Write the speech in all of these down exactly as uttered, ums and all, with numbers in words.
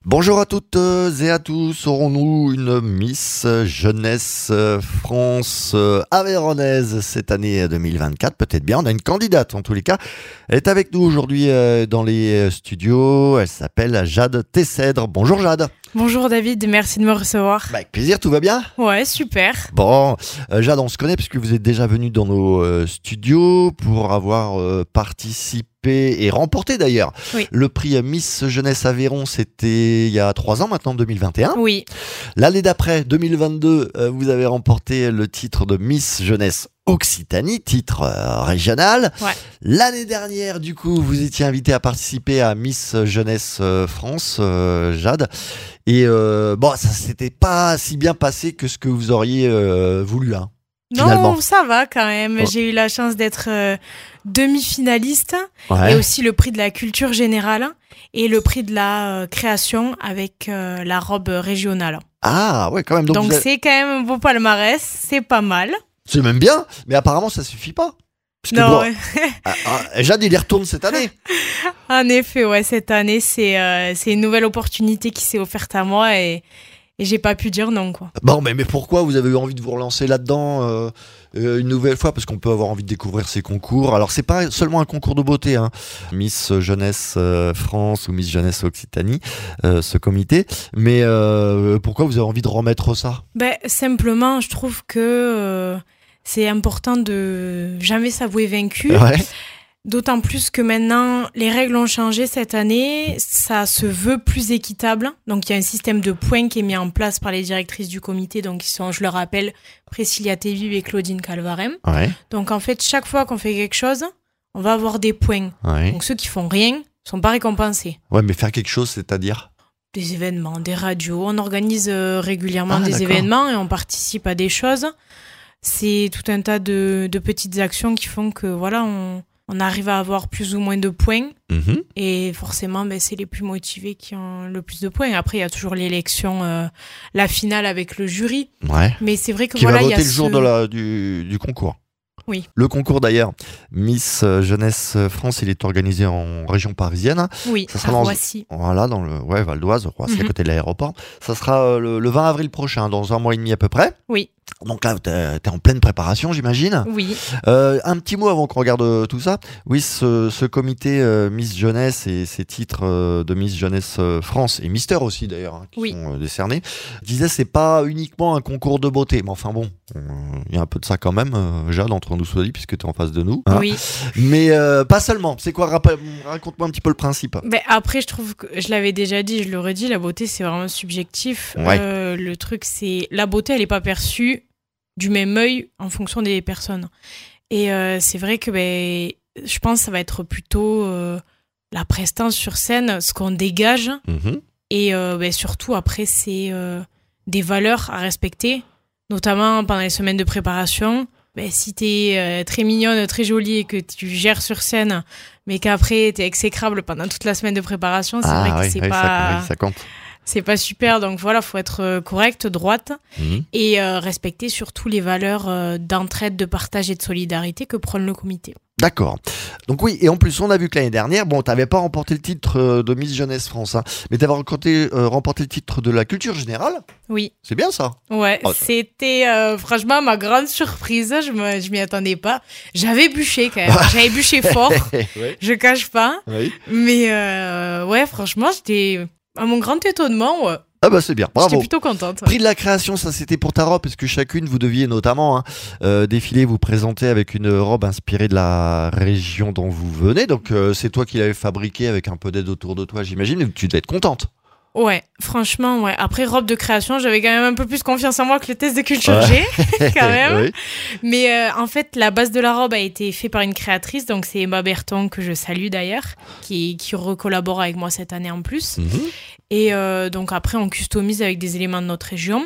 Bonjour à toutes et à tous, aurons-nous une Miss Jeunesse France Aveyronnaise cette année deux mille vingt-quatre? Peut-être bien, on a une candidate en tous les cas. Elle est avec nous aujourd'hui dans les studios, elle s'appelle Jade Tessèdre. Bonjour Jade. Bonjour David, merci de me recevoir. Bah, avec plaisir, tout va bien? Ouais, super. Bon, euh, Jade, on se connaît puisque vous êtes déjà venu dans nos euh, studios pour avoir euh, participé et remporté d'ailleurs Oui. le prix Miss Jeunesse Aveyron, c'était il y a trois ans maintenant, deux mille vingt et un. Oui. L'année d'après, deux mille vingt-deux, euh, vous avez remporté le titre de Miss Jeunesse Occitanie, titre euh, régional. Ouais. L'année dernière, du coup, vous étiez invité à participer à Miss Jeunesse euh, France, euh, Jade. Et euh, bon, ça s'était pas si bien passé que ce que vous auriez euh, voulu, hein, finalement. Non, ça va quand même. Ouais. J'ai eu la chance d'être euh, demi-finaliste Ouais. et aussi le prix de la culture générale et le prix de la euh, création avec euh, la robe régionale. Ah, ouais, quand même. Donc, Donc vous avez- c'est quand même un beau palmarès, c'est pas mal. c'est même bien, mais apparemment, ça suffit pas. Parce que Non, bon, ouais. ah, ah, Jade, il y retourne cette année. En effet, ouais, cette année, c'est euh, c'est une nouvelle opportunité qui s'est offerte à moi et, et j'ai pas pu dire non, quoi. Bon, mais, mais pourquoi vous avez eu envie de vous relancer là-dedans euh, euh, une nouvelle fois? Parce qu'on peut avoir envie de découvrir ces concours. Alors, c'est pas seulement un concours de beauté, hein. Miss Jeunesse euh, France ou Miss Jeunesse Occitanie, euh, ce comité. Mais euh, pourquoi vous avez envie de remettre ça? Ben, simplement, je trouve que euh, c'est important de jamais s'avouer vaincu. Ouais. D'autant plus que maintenant, les règles ont changé cette année, ça se veut plus équitable. Donc, il y a un système de points qui est mis en place par les directrices du comité, donc qui sont, je le rappelle, Priscilla Tévive et Claudine Calvarem. Ouais. Donc, en fait, chaque fois qu'on fait quelque chose, on va avoir des points. Ouais. Donc, ceux qui font rien sont pas récompensés. Ouais, mais faire quelque chose, c'est-à-dire? Des événements, des radios, on organise euh, régulièrement Ah, des d'accord. événements et on participe à des choses. C'est tout un tas de, de petites actions qui font que, voilà, on... on arrive à avoir plus ou moins de points Mhm. et forcément, ben, c'est les plus motivés qui ont le plus de points. Après, il y a toujours l'élection, euh, la finale avec le jury. Ouais. Mais c'est vrai que Qui voilà, va il y a voter le jour ce- de la, du, du concours. Oui. Le concours d'ailleurs, Miss Jeunesse France, il est organisé en région parisienne. Oui, Ça à sera dans- Roissy. Voilà, dans le ouais, Val d'Oise, Roissy, à Mhm. côté de l'aéroport. Ça sera euh, le, le vingt avril prochain, dans un mois et demi à peu près. Oui, Donc là, t'es, t'es en pleine préparation, j'imagine. oui. Euh, un petit mot avant qu'on regarde euh, tout ça. Oui, ce, ce comité euh, Miss Jeunesse et ces titres euh, de Miss Jeunesse euh, France et Mister aussi d'ailleurs, hein, qui Oui. sont euh, décernés, disait c'est pas uniquement un concours de beauté. Mais enfin bon, il y a un peu de ça quand même, euh, Jade, entre nous soit dit, puisque tu es en face de nous. hein. Oui. Mais euh, pas seulement. C'est quoi, rappel- raconte-moi un petit peu le principe. Ben, après, je trouve que je l'avais déjà dit, je l'aurais dit, la beauté, c'est vraiment subjectif. Ouais. Euh, le truc, c'est la beauté, elle n'est pas perçue du même œil en fonction des personnes. Et euh, c'est vrai que ben, je pense que ça va être plutôt euh, la prestance sur scène, ce qu'on dégage. Mhm. Et euh, ben, surtout, après, c'est euh, des valeurs à respecter, notamment pendant les semaines de préparation. Ben, si t'es euh, très mignonne, très jolie et que tu gères sur scène, mais qu'après t'es exécrable pendant toute la semaine de préparation, c'est Ah vrai que oui, c'est oui, pas, ça, oui, ça compte. c'est pas super. Donc voilà, faut être euh, correcte, droite Mhm. et euh, respecter surtout les valeurs euh, d'entraide, de partage et de solidarité que prône le comité. D'accord. Donc oui, et en plus, on a vu que l'année dernière, bon, t'avais pas remporté le titre euh, de Miss Jeunesse France, hein, mais t'avais remporté, euh, remporté le titre de la culture générale. Oui, C'est bien ça. ouais, Oh. c'était euh, franchement ma grande surprise. Je me, je m'y attendais pas. J'avais bûché quand même. J'avais bûché fort. oui. Je cache pas. Oui. Mais euh, ouais, franchement, j'étais à mon grand étonnement. Ouais. Ah bah c'est bien, J'étais bravo. plutôt contente. Prix de la création, ça c'était pour ta robe, parce que chacune, vous deviez notamment hein, euh, défiler, vous présenter avec une robe inspirée de la région dont vous venez. Donc euh, c'est toi qui l'avais fabriquée avec un peu d'aide autour de toi, j'imagine, et tu devais être contente. Ouais, franchement, ouais. Après, robe de création, j'avais quand même un peu plus confiance en moi que le test de culture G, quand même. Oui. Mais euh, en fait, la base de la robe a été faite par une créatrice, donc c'est Emma Berton, que je salue d'ailleurs, qui, qui recollabore avec moi cette année en plus. Mhm. Et euh, donc après, on customise avec des éléments de notre région.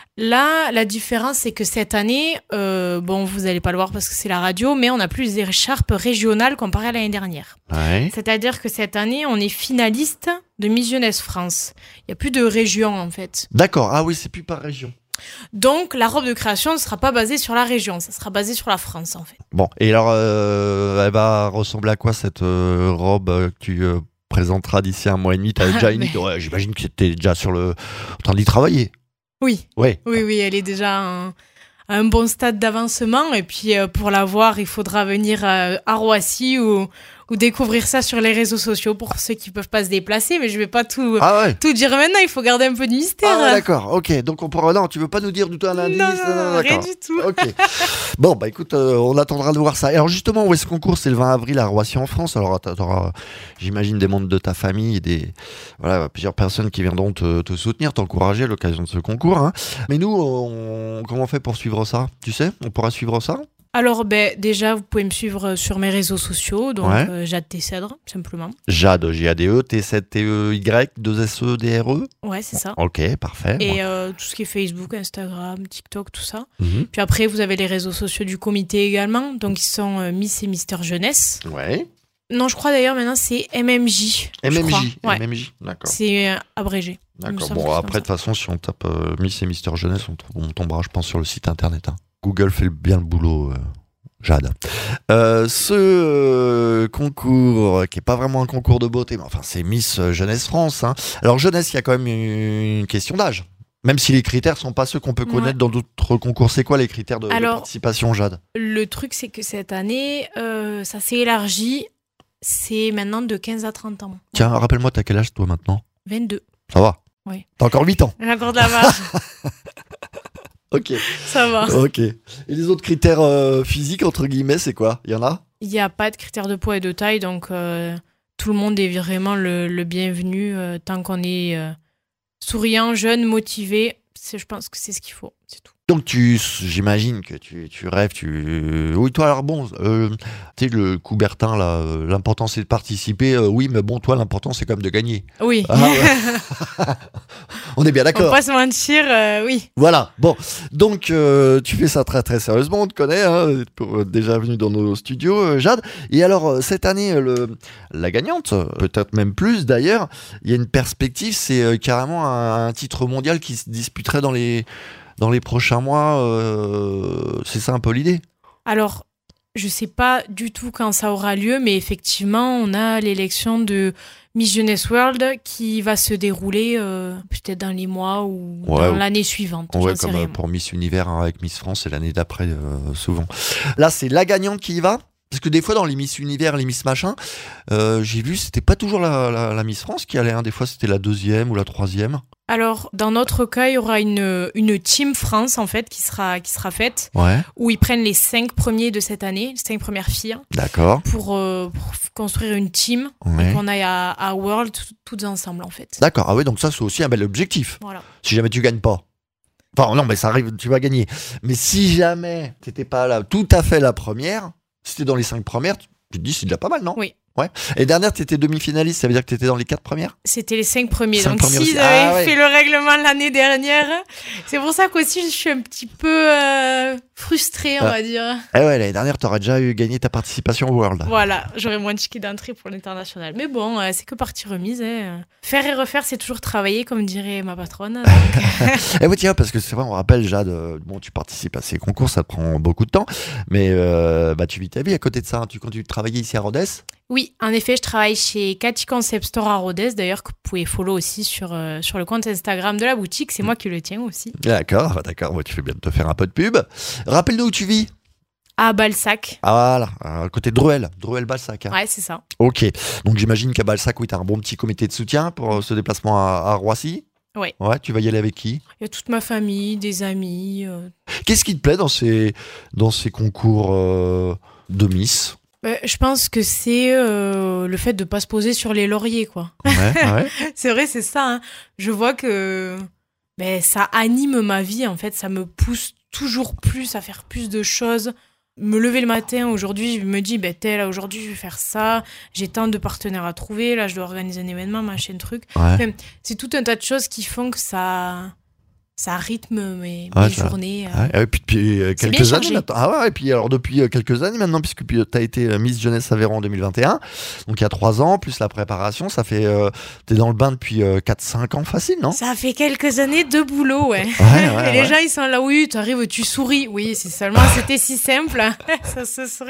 Là, la différence, c'est que cette année, euh, bon, vous n'allez pas le voir parce que c'est la radio, mais on n'a plus les écharpes régionales comparées à l'année dernière. Ouais. C'est-à-dire que cette année, on est finaliste de Miss Jeunesse France. Il n'y a plus de région, en fait. D'accord, ah oui, c'est plus par région. Donc, la robe de création ne sera pas basée sur la région, ça sera basé sur la France, en fait. Bon, et alors, euh, elle va ressembler à quoi cette euh, robe euh, que tu euh, présentera d'ici un mois et demi. T'as déjà une idée? Ouais, j'imagine que t'es déjà sur le... en train d'y travailler. Oui. Ouais. Oui, oui, elle est déjà à un, à un bon stade d'avancement. Et puis, euh, pour la voir, il faudra venir euh, à Roissy ou, ou découvrir ça sur les réseaux sociaux pour ceux qui ne peuvent pas se déplacer. Mais je ne vais pas tout, Ah ouais. tout dire maintenant. Il faut garder un peu de mystère. Ah ouais, d'accord. Ok. Donc, on pourra... Non, tu veux pas nous dire du tout un indice? Non, non, non, rien du tout. Ok. Bon, bah écoute, euh, on attendra de voir ça. Et alors, justement, où est ce concours? C'est le vingt avril à Roissy en France. Alors, tu auras, j'imagine, des membres de ta famille et des, voilà, plusieurs personnes qui viendront te, te soutenir, t'encourager à l'occasion de ce concours. Hein. Mais nous, on... comment on fait pour suivre ça? Tu sais, on pourra suivre ça? Alors, ben, déjà, vous pouvez me suivre sur mes réseaux sociaux, donc Ouais. euh, Jade Tessèdre, simplement. Jade, J A D E, T sept T E Y, deux S E D R E. Ouais, c'est ça. Ok, parfait. Et euh, tout ce qui est Facebook, Instagram, TikTok, tout ça. Mhm. Puis après, vous avez les réseaux sociaux du comité également, donc ils sont euh, Miss et Mister Jeunesse. Ouais. Non, je crois d'ailleurs maintenant c'est M M J. je M M J. crois. Ouais. M M J, d'accord. C'est euh, abrégé. Il me D'accord. semble que Bon, c'est après, de comme toute façon, si on tape euh, Miss et Mister Jeunesse, on, trouve- on tombera, je pense, sur le site internet. Hein. Google fait bien le boulot, euh, Jade. Euh, ce euh, concours, euh, qui n'est pas vraiment un concours de beauté, mais enfin, c'est Miss Jeunesse France. Hein. Alors, jeunesse, il y a quand même une question d'âge. Même si les critères sont pas ceux qu'on peut connaître Ouais. dans d'autres concours. C'est quoi les critères de, de Alors- participation, Jade? ça. Le truc, c'est que cette année, euh, ça s'est élargi. C'est maintenant de quinze à trente ans. Tiens, rappelle-moi, t'as quel âge, toi, maintenant? vingt-deux. Ça va? Oui. T'as encore huit ans? J'ai encore de la marge. Ok. Ça va. Ok. Et les autres critères euh, physiques, entre guillemets, c'est quoi? Il y en a? Il n'y a pas de critères de poids et de taille, donc euh, tout le monde est vraiment le, le bienvenu euh, tant qu'on est euh, souriant, jeune, motivé. C'est, je pense que c'est ce qu'il faut, c'est tout. Donc, tu, j'imagine que tu, tu rêves, tu... Oui, toi, alors bon, euh, tu sais, le Coubertin, là, euh, l'important, c'est de participer. euh, oui, mais bon, toi, l'important, c'est quand même de gagner. Oui. Ah ouais. On est bien On va d'accord. pas se mentir, euh, oui. Voilà, bon, donc euh, tu fais ça très très sérieusement, on te connaît, hein, pour, euh, déjà venu dans nos studios, euh, Jade. Et alors, euh, cette année, euh, le, la gagnante, euh, peut-être même plus d'ailleurs, il y a une perspective, c'est euh, carrément un, un titre mondial qui se disputerait dans les, dans les prochains mois, euh, c'est ça un peu l'idée? Alors, je sais pas du tout quand ça aura lieu, mais effectivement, on a l'élection de Miss Jeunesse World qui va se dérouler euh, peut-être dans les mois ou Ouais, dans ou- l'année suivante. Ouais, j'en sais comme euh, rien. pour Miss Univers hein, avec Miss France, c'est l'année d'après euh, souvent. Là, c'est la gagnante qui y va? Parce que des fois, dans les Miss Univers, les Miss Machin, euh, j'ai vu, c'était pas toujours la, la, la Miss France qui allait. Hein. Des fois, c'était la deuxième ou la troisième. Alors, dans notre cas, il y aura une, une Team France, en fait, qui sera, qui sera faite, Ouais, où ils prennent les cinq premiers de cette année, les cinq premières filles, d'accord. pour, euh, pour construire une team Ouais. et qu'on aille à, à World tout- toutes ensemble, en fait. D'accord. Ah oui, donc ça, c'est aussi un bel objectif. Voilà. Si jamais tu gagnes pas. Enfin, non, mais ça arrive, tu vas gagner. Mais si jamais t'étais pas là, tout à fait la première, si t'es dans les cinq premières, tu tu te dis c'est déjà pas mal, non? Oui. Ouais. Et dernière, t'étais demi-finaliste, ça veut dire que t'étais dans les quatre premières? C'était les cinq premiers. Cinq Donc, premiers s'ils aussi. avaient Ah ouais. fait le règlement l'année dernière, c'est pour ça qu'aussi je suis un petit peu euh, frustrée, on Ah. va dire. Eh ouais, l'année dernière, t'aurais déjà eu gagné ta participation au World. Voilà, j'aurais moins de tickets d'entrée pour l'international. Mais bon, euh, c'est que partie remise. Hein. Faire et refaire, c'est toujours travailler, comme dirait ma patronne. Donc, Eh oui, tiens, parce que c'est vrai, on rappelle, Jade, euh, bon, tu participes à ces concours, ça te prend beaucoup de temps, mais euh, bah, tu vis ta vie à côté de ça. Hein. Tu continues de travailler ici à Rodez? oui, en effet, je travaille chez Cathy Concept Store à Rodez, d'ailleurs, que vous pouvez follow aussi sur, euh, sur le compte Instagram de la boutique. C'est moi qui le tiens aussi. D'accord, d'accord, ouais, tu fais bien de te faire un peu de pub. Rappelle-nous où tu vis. À Balsac. Ah voilà, à côté de Druel, Druel-Balsac. Hein. Ouais, c'est ça. Ok, donc j'imagine qu'à Balsac, oui, tu as un bon petit comité de soutien pour euh, ce déplacement à, à Roissy. Ouais. Ouais, tu vas y aller avec qui? Il y a toute ma famille, des amis. euh. Qu'est-ce qui te plaît dans ces, dans ces concours euh, de Miss? Bah, je pense que c'est euh, le fait de pas se poser sur les lauriers, quoi. Ouais, ouais. C'est vrai, c'est ça. Hein. Je vois que ben, ça anime ma vie, en fait. Ça me pousse toujours plus à faire plus de choses. Me lever le matin, aujourd'hui, je me dis, ben, t'es là, aujourd'hui, je vais faire ça. J'ai tant de partenaires à trouver. Là, je dois organiser un événement, machin, truc. Ouais. Enfin, c'est tout un tas de choses qui font que ça, ça rythme mes, Ouais, mes ça- journées. euh. Ouais, et puis depuis euh, C'est bien quelques années chargé. maintenant. Ah ouais, et puis alors depuis euh, quelques années maintenant, puisque tu as été euh, Miss Jeunesse Aveyron en deux mille vingt et un, donc il y a trois ans, plus la préparation, ça fait. Euh, T'es dans le bain depuis euh, quatre cinq ans facile, non? Ça fait quelques années de boulot, ouais. Ouais, ouais, Et les ouais. gens, ils sont là, oui, tu arrives, tu souris. Oui, si seulement c'était si simple, ça se serait.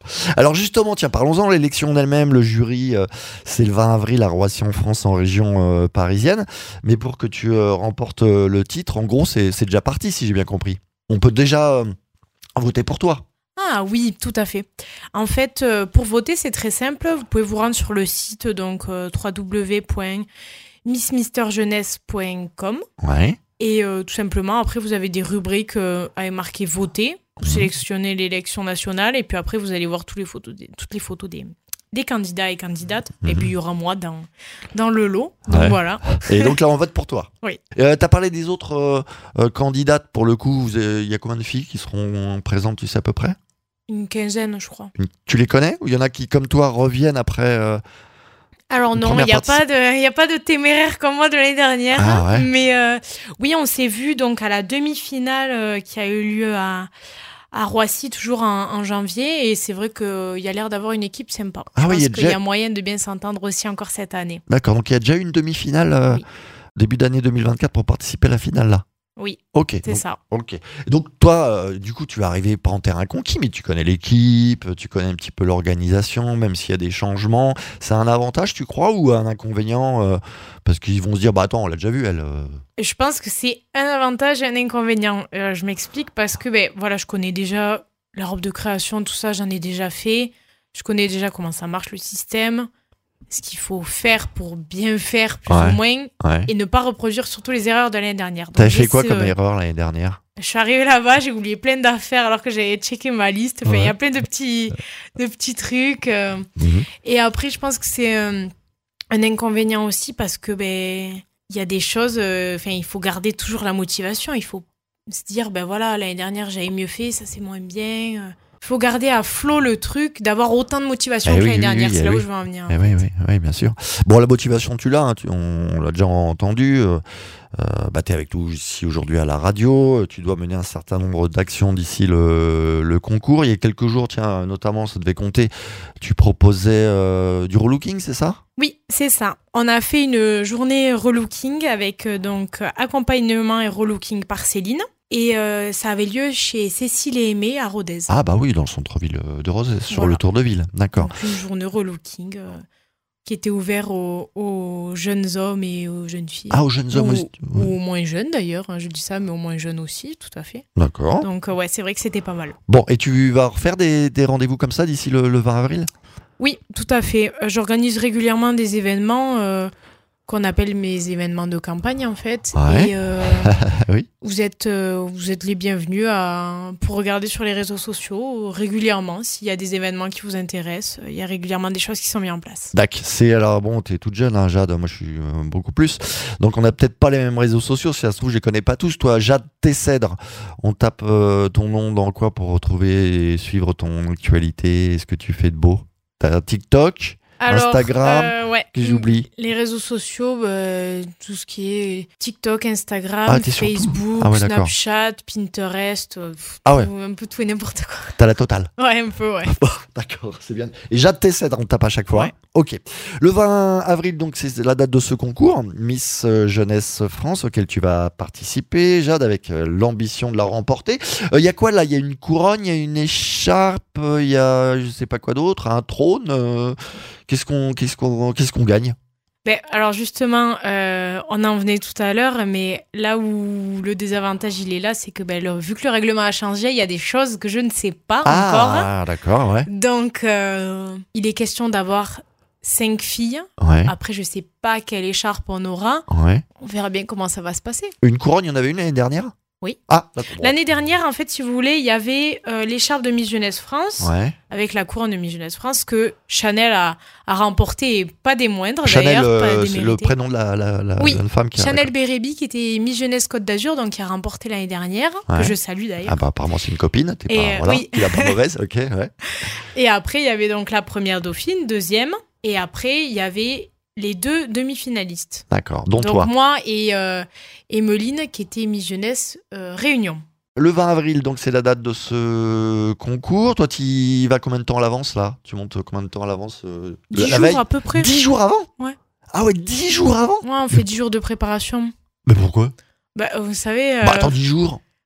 Alors justement, tiens, parlons-en, l'élection en elle-même, le jury, euh, c'est le vingt avril à Roissy en France, en région euh, parisienne. Mais pour que tu euh, remportes euh, le titre, en gros, c'est, c'est déjà parti, si j'ai bien compris. On peut déjà euh, voter pour toi. Ah oui, tout à fait. En fait, euh, pour voter, c'est très simple. Vous pouvez vous rendre sur le site donc euh, w w w point miss mister jeunesse point com. Ouais. Et euh, tout simplement, après, vous avez des rubriques euh, avec marqué voter. Vous mmh. sélectionnez l'élection nationale et puis après, vous allez voir toutes les photos des, toutes les photos des, des candidats et candidates. Mmh. Et puis, il y aura moi dans, dans le lot. Donc ouais. voilà. Et donc là, on vote pour toi. Oui. Euh, tu as parlé des autres euh, euh, candidates. Pour le coup, il y a combien de filles qui seront présentes, tu sais à peu près ? Une quinzaine, je crois. Une... Tu les connais ? Ou il y en a qui, comme toi, reviennent après euh... Alors non, il n'y a, a pas de téméraire comme moi de l'année dernière. Ah ouais. Mais euh, oui, on s'est vu donc à la demi-finale euh, qui a eu lieu à, à Roissy, toujours en, en janvier. Et c'est vrai qu'il euh, y a l'air d'avoir une équipe sympa. Ah Je oui, pense il y a qu'il déjà... y a moyen de bien s'entendre aussi encore cette année. D'accord, donc il y a déjà eu une demi-finale euh, oui. début d'année deux mille vingt-quatre pour participer à la finale là. Oui, okay, c'est donc, ça. Ok. Donc toi, euh, du coup, tu vas arriver pas en terrain conquis, mais tu connais l'équipe, tu connais un petit peu l'organisation, même s'il y a des changements. C'est un avantage, tu crois, ou un inconvénient euh, parce qu'ils vont se dire, bah attends, on l'a déjà vu, elle. Euh... Je pense que c'est un avantage et un inconvénient. Euh, je m'explique parce que, ben voilà, je connais déjà la robe de création, tout ça, j'en ai déjà fait. Je connais déjà comment ça marche le système. Ce qu'il faut faire pour bien faire, plus ouais, ou moins, ouais. et ne pas reproduire surtout les erreurs de l'année dernière. T'as fait quoi comme euh, erreur l'année dernière ? Je suis arrivée là-bas, j'ai oublié plein d'affaires alors que j'avais checké ma liste. Enfin, il ouais. y a plein de petits, de petits trucs. Euh, mm-hmm. Et après, je pense que c'est euh, un inconvénient aussi parce que ben il y a des choses. Enfin, euh, il faut garder toujours la motivation. Il faut se dire ben voilà, l'année dernière j'avais mieux fait, ça c'est moins bien. Euh, Il faut garder à flot le truc, d'avoir autant de motivation eh que oui, l'année oui, dernière. oui, c'est eh là oui. où je veux en venir. Eh en oui, fait. oui, oui, bien sûr. Bon, la motivation, tu l'as, hein, tu, on, on l'a déjà entendu. Euh, bah, tu es avec nous ici aujourd'hui à la radio. Tu dois mener un certain nombre d'actions d'ici le, le concours. Il y a quelques jours, tiens, notamment, ça devait compter, tu proposais euh, du relooking, c'est ça ? Oui, c'est ça. On a fait une journée relooking avec euh, donc accompagnement et relooking par Céline. Et euh, ça avait lieu chez Cécile et Aimé à Rodez. Ah bah oui, dans le centre-ville de Rodez, sur voilà. le tour de ville, d'accord. Donc une journée relooking euh, qui était ouverte aux, aux jeunes hommes et aux jeunes filles. Ah, aux jeunes hommes aussi. Ou aux moins jeunes d'ailleurs, hein, je dis ça, mais aux moins jeunes aussi, tout à fait. D'accord. Donc euh, ouais, c'est vrai que c'était pas mal. Bon, et tu vas refaire des, des rendez-vous comme ça d'ici le, le vingt avril ? Oui, tout à fait. Euh, j'organise régulièrement des événements... Euh, qu'on appelle mes événements de campagne en fait. Ouais. Et euh, oui. vous êtes euh, vous êtes les bienvenus à, pour regarder sur les réseaux sociaux régulièrement s'il y a des événements qui vous intéressent. Il y a régulièrement des choses qui sont mises en place. D'accord. C'est alors bon, t'es toute jeune, hein, Jade. Moi, je suis euh, beaucoup plus. Donc, on n'a peut-être pas les mêmes réseaux sociaux. Si ça se trouve, je les connais pas tous. Toi, Jade Tessèdre. On tape euh, ton nom dans quoi pour retrouver et suivre ton actualité, ce que tu fais de beau. T'as TikTok. Alors, Instagram, euh, ouais. que j'oublie. Les réseaux sociaux, bah, tout ce qui est TikTok, Instagram, ah, Facebook, ah ouais, Snapchat, Pinterest, euh, ah ouais. tout, un peu tout et n'importe quoi. T'as la totale. Ouais, un peu, ouais. Bon, d'accord, c'est bien. Et Jade Tessèdre, on tape à chaque fois. Ouais. Ok. Le vingt avril, donc, c'est la date de ce concours, Miss Jeunesse France, auquel tu vas participer, Jade, avec euh, l'ambition de la remporter. Il euh, y a quoi là ? Il y a une couronne, il y a une écharpe, il euh, y a je sais pas quoi d'autre, un trône. Euh, qu'est-ce qu'on, qu'est-ce qu'on, qu'est-ce qu'on gagne ? Ben, alors justement, euh, on en venait tout à l'heure, mais là où le désavantage il est là, c'est que ben, le, vu que le règlement a changé, il y a des choses que je ne sais pas ah, encore. Ah, d'accord, ouais. Donc, euh, il est question d'avoir cinq filles. Ouais. Après, je sais pas quelle écharpe on aura. Ouais. On verra bien comment ça va se passer. Une couronne, il y en avait une l'année dernière ? Oui. Ah, d'accord. L'année dernière, en fait, si vous voulez, il y avait euh, l'écharpe de Miss Jeunesse France, ouais. avec la couronne de Miss Jeunesse France, que Chanel a, a remporté, et pas des moindres Chanel, d'ailleurs. Euh, pas c'est le prénom de la, la, la oui. jeune femme qui a... Chanel Bérébi, qui était Miss Jeunesse Côte d'Azur, donc qui a remporté l'année dernière, ouais. que je salue d'ailleurs. Ah bah apparemment c'est une copine, t'es et pas, euh, voilà, oui. tu l'as pas mauvaise, ok, ouais. Et après, il y avait donc la première dauphine, deuxième, et après, il y avait... les deux demi-finalistes. D'accord, dont donc toi. Donc moi et, euh, et Meline, qui était Miss Jeunesse euh, Réunion. Le vingt avril, donc c'est la date de ce concours. Toi, tu y vas combien de temps à l'avance, là ? Tu montes combien de temps à l'avance euh, dix la jours veille à peu près. dix jours avant ? Ouais. Ah ouais, dix jours avant ? Ouais, on fait dix jours de préparation. Mais pourquoi ? Bah, vous savez... Euh... Bah attends, dix jours ?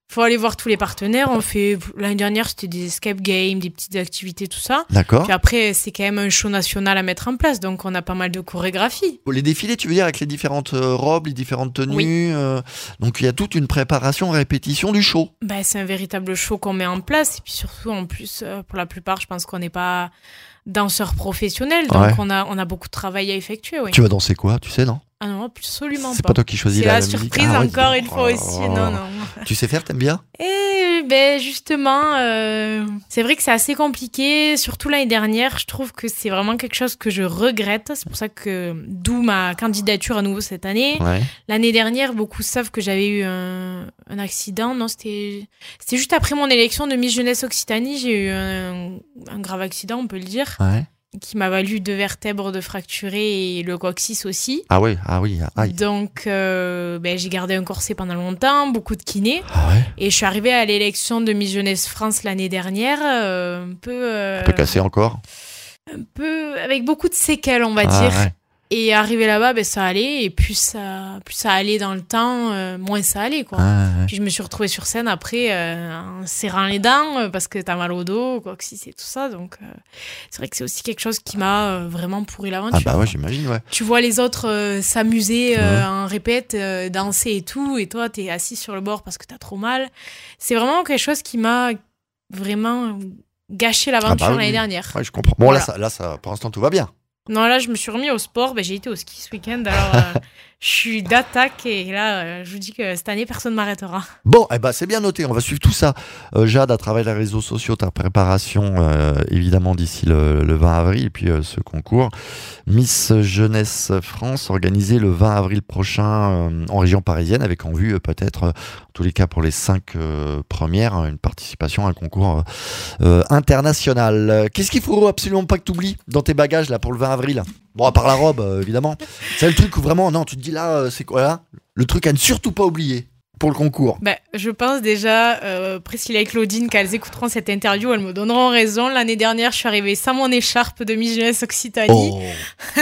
faut aller voir tous les partenaires. On fait l'année dernière, c'était des escape games, des petites activités, tout ça. D'accord. Puis après, c'est quand même un show national à mettre en place, donc on a pas mal de chorégraphies. Les défilés, tu veux dire avec les différentes euh, robes, les différentes tenues. Oui. euh, donc il y a toute une préparation, répétition du show. Ben, c'est un véritable show qu'on met en place, et puis surtout, en plus, euh, pour la plupart, je pense qu'on n'est pas danseurs professionnels, donc Ouais. on a on a beaucoup de travail à effectuer. Oui. Tu vas danser quoi, tu sais, non? Ah non, absolument C'est pas. pas toi qui choisis C'est la, la la musique. surprise Ah ouais, encore dis une donc. fois Oh. aussi. Non, non. Tu sais faire, t'aimes bien? Et ben justement, euh, c'est vrai que c'est assez compliqué. Surtout l'année dernière, je trouve que c'est vraiment quelque chose que je regrette. C'est pour ça que d'où ma candidature à nouveau cette année. Ouais. L'année dernière, beaucoup savent que j'avais eu un, un accident. Non, c'était c'était juste après mon élection de Miss Jeunesse Occitanie. J'ai eu un, un grave accident, on peut le dire, Ouais. qui m'a valu deux vertèbres de fracturées et le coccyx aussi. Ah oui, ah oui, aïe. Donc, euh, ben, j'ai gardé un corset pendant longtemps, beaucoup de kiné. Ah ouais. Et je suis arrivée à l'élection de Miss Jeunesse France l'année dernière, euh, un peu, euh, Un peu cassé encore. un peu avec beaucoup de séquelles, on va Ah dire. ouais. Et arrivé là-bas, ben, ça allait. Et plus ça, plus ça allait dans le temps, euh, moins ça allait, quoi. Ah ouais. Puis je me suis retrouvée sur scène après euh, en serrant les dents euh, parce que t'as mal au dos, quoi que si c'est tout ça. Donc euh, c'est vrai que c'est aussi quelque chose qui m'a euh, vraiment pourri Ah l'aventure. bah ouais, j'imagine, ouais. Tu vois les autres euh, s'amuser euh, Mhm. en répète, euh, danser et tout, et toi t'es assis sur le bord parce que t'as trop mal. C'est vraiment quelque chose qui m'a vraiment gâché l'aventure Ah bah oui. l'année dernière. Ouais, je comprends. Bon, Voilà. là, ça, là ça, pour l'instant, tout va bien. Non, là je me suis remis au sport, ben, j'ai été au ski ce week-end, alors euh, je suis d'attaque et là euh, je vous dis que cette année personne ne m'arrêtera. Bon, eh ben, c'est bien noté, on va suivre tout ça. Euh, Jade, à travers les réseaux sociaux, ta préparation, euh, évidemment, d'ici le, le vingt avril, et puis euh, ce concours. Miss Jeunesse France, organisé le vingt avril prochain euh, en région parisienne, avec en vue euh, peut-être, euh, en tous les cas pour les cinq euh, premières, une participation à un concours euh, euh, international. Euh, Qu'est-ce qu'il faut absolument pas que tu oublies dans tes bagages là pour le vingt avril? Bon, à part la robe, euh, évidemment. C'est le truc où vraiment, non, tu te dis là, euh, c'est quoi là? Le truc à ne surtout pas oublier pour le concours. Ben, je pense déjà, euh, Priscilla et Claudine, qu'elles écouteront cette interview, elles me donneront raison. L'année dernière, je suis arrivée sans mon écharpe de Miss Jeunesse Occitanie. Oh.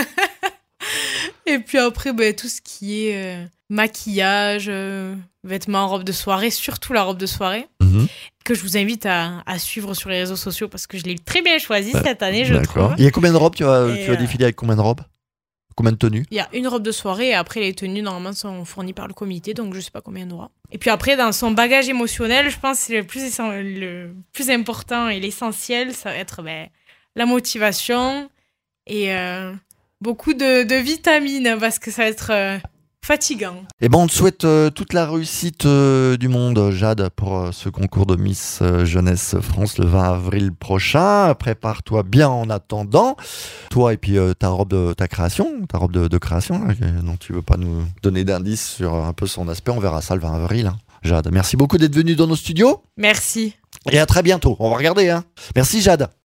Et puis après, ben, tout ce qui est euh, maquillage, euh, vêtements, robe de soirée, surtout la robe de soirée, Mhm. que je vous invite à, à suivre sur les réseaux sociaux parce que je l'ai très bien choisi Ouais, cette année, je D'accord. trouve. Il y a combien de robes? Tu vas, Et tu vas euh, défiler avec combien de robes? Combien de tenues? Il y a une robe de soirée et après les tenues normalement sont fournies par le comité, donc je sais pas combien il y en aura. Et puis après dans son bagage émotionnel, je pense que c'est le plus, essen- le plus important et l'essentiel, ça va être ben, la motivation et euh, beaucoup de, de vitamines parce que ça va être euh, fatigant. Eh ben, on te souhaite euh, toute la réussite euh, du monde, Jade, pour euh, ce concours de Miss euh, Jeunesse France le vingt avril prochain. Prépare-toi bien en attendant. Toi et puis euh, ta robe de ta création, ta robe de, de création, là, que- dont tu veux pas nous donner d'indices sur euh, un peu son aspect. On verra ça le vingt avril. Hein. Jade, merci beaucoup d'être venue dans nos studios Merci. et à très bientôt. On va regarder. Hein. Merci, Jade.